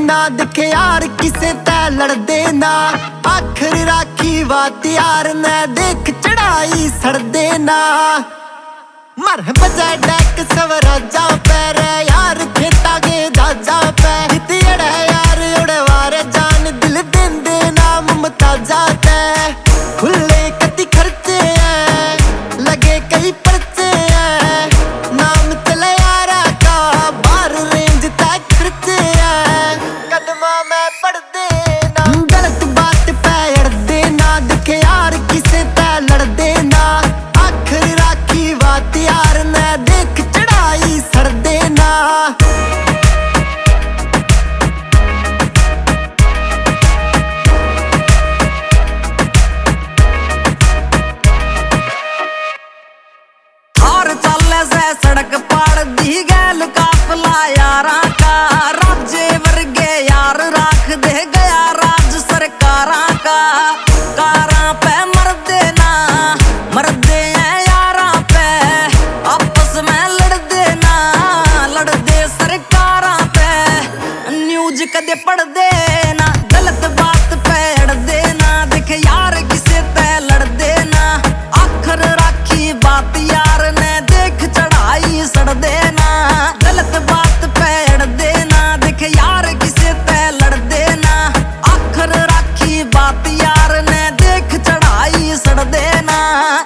ना, दिखे यार किसे तै लड़दे ना। आखिर राखी बात यार ने देख चढ़ाई सड़दे ना। मर बजा डैक स्वराजा पैर यार खेता के जाजा पै हितड़ा यार उड़े वारे जान दिल देंदे ना मुमताजा तै। खुले कति खर्चे हैं लगे कई पर्चे हैं, नाम चले यारा का बार रेंज तय खर्चे हैं। कदमा में पढ़ देना गलत बात पे अड़ देना, दिखे यार किसे तै लड़ देना। आखिर राखी बात यार ने देख चढ़ाई सड़ देना। और चले से सड़क पाड़ दी गैल काफला यारा का, राज्य वर्गे यार राख दे गया राज सरकारा का। कारा पे मर देना मर दे यारा पे, आपस में लड़ देना लड़ दे सरकारा पे। न्यूज कदे पढ़ देना गलत बात पे अड़ देना, देख यार किसे ते लड़ देना। आखिर राखी बात यार ने देख चढ़ाई सड़ देना। गलत बात पे अड़ देना, देख यार किसे ते लड़ देना। आखिर राखी बात यार ने देख चढ़ाई सड़ देना।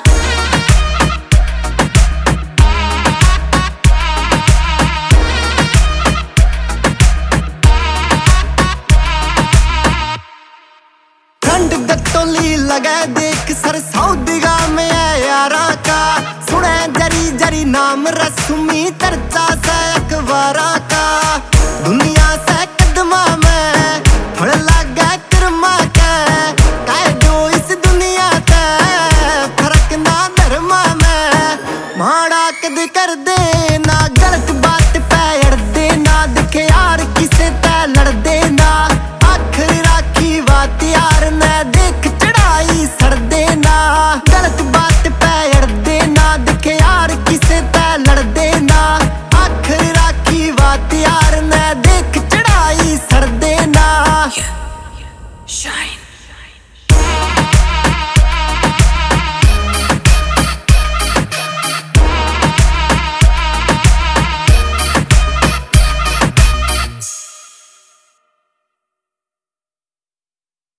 ठंड गत्तोली लगे देख सर सऊदीगा में है यारा का। सुने जरी जरी नाम रस्मी चर्चा से अखबारा का। दुनिया से कदमा में फड़ लगा कर्मा के, कह दो इस दुनिया ते फर्क ना धर्मा में। माड़ा कद कर देना गलत बात पे अड़ देना, दिखे यार किसे ते लड़ देना। आखिर राखी बात यार ने देख चढ़ाई सड़ देना। गलत बात पे अड़ देना, दिखे यार किसे ते लड़ देना। आखिर राखी बात यार ने देख चढ़ाई सड़ देना। Shine.